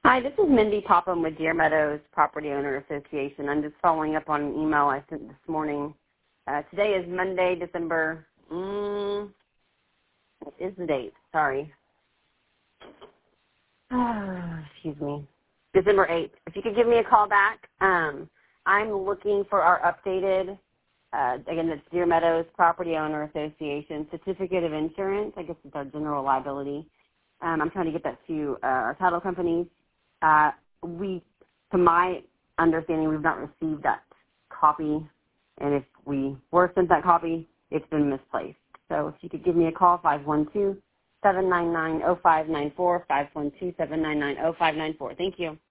Hi, this is Mindy Popham with Deer Meadows Property Owner Association. I'm just following up on an email I sent this morning. Today is Monday, December, what is the date? Sorry. Excuse me. December 8th. If you could give me a call back, I'm looking for our updated, again, that's Deer Meadows Property Owner Association Certificate of Insurance. I guess it's our general liability. I'm trying to get that to our title companies. To my understanding, we've not received that copy, and if we were sent that copy, it's been misplaced. So if you could give me a call, 512-799-0594, 512-799-0594. Thank you.